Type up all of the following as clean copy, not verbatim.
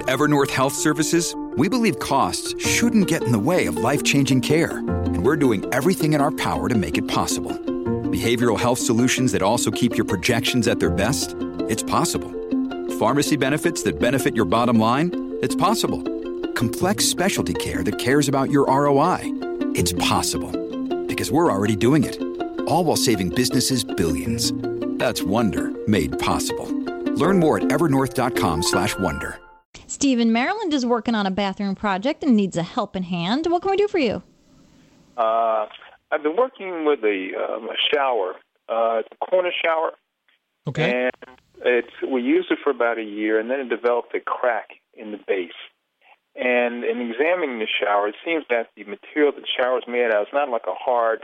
At Evernorth Health Services, we believe costs shouldn't get in the way of life-changing care, and we're doing everything in our power to make it possible. Behavioral health solutions that also keep your projections at their best? It's possible. Pharmacy benefits that benefit your bottom line? It's possible. Complex specialty care that cares about your ROI? It's possible. Because we're already doing it. All while saving businesses billions. That's Wonder made possible. Learn more at evernorth.com/wonder. Steve in Maryland is working on a bathroom project and needs a helping hand. What can we do for you? I've been working with a shower, a corner shower. Okay. And we used it for about a year, and then it developed a crack in the base. And in examining the shower, it seems that the material that the shower is made out of is not like a hard,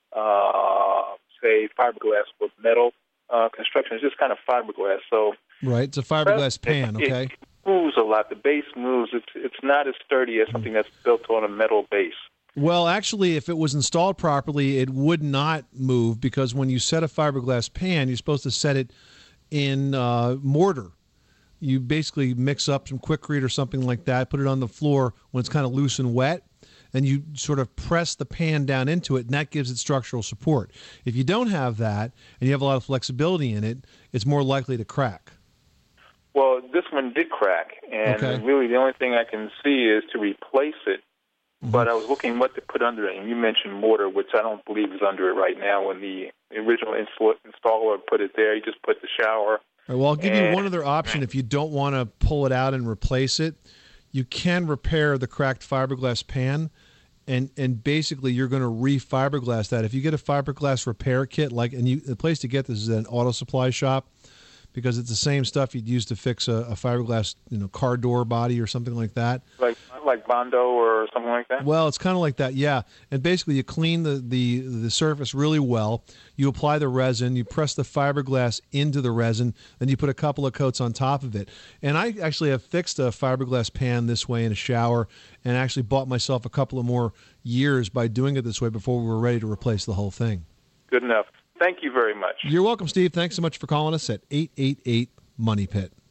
say, fiberglass with metal construction. It's just kind of fiberglass. So right, it's a fiberglass pan, okay. It moves a lot. The base moves. It's not as sturdy as something that's built on a metal base. Well, actually, if it was installed properly, it would not move, because when you set a fiberglass pan, you're supposed to set it in mortar. You basically mix up some Quikrete or something like that, put it on the floor when it's kind of loose and wet, and you sort of press the pan down into it, and that gives it structural support. If you don't have that and you have a lot of flexibility in it, it's more likely to crack. Well, this one did crack, and really the only thing I can see is to replace it. But I was looking what to put under it, and you mentioned mortar, which I don't believe is under it right now. When the original installer put it there, he just put the shower. Right, well, I'll give you one other option. If you don't want to pull it out and replace it, you can repair the cracked fiberglass pan, and basically you're going to re-fiberglass that. If you get a fiberglass repair kit, the place to get this is an auto supply shop, because it's the same stuff you'd use to fix a fiberglass, car door body or something like that. Like Bondo or something like that? Well, it's kind of like that, yeah. And basically you clean the surface really well. You apply the resin. You press the fiberglass into the resin. Then you put a couple of coats on top of it. And I actually have fixed a fiberglass pan this way in a shower, and actually bought myself a couple of more years by doing it this way before we were ready to replace the whole thing. Good enough. Thank you very much. You're welcome, Steve. Thanks so much for calling us at 888-MONEY-PIT.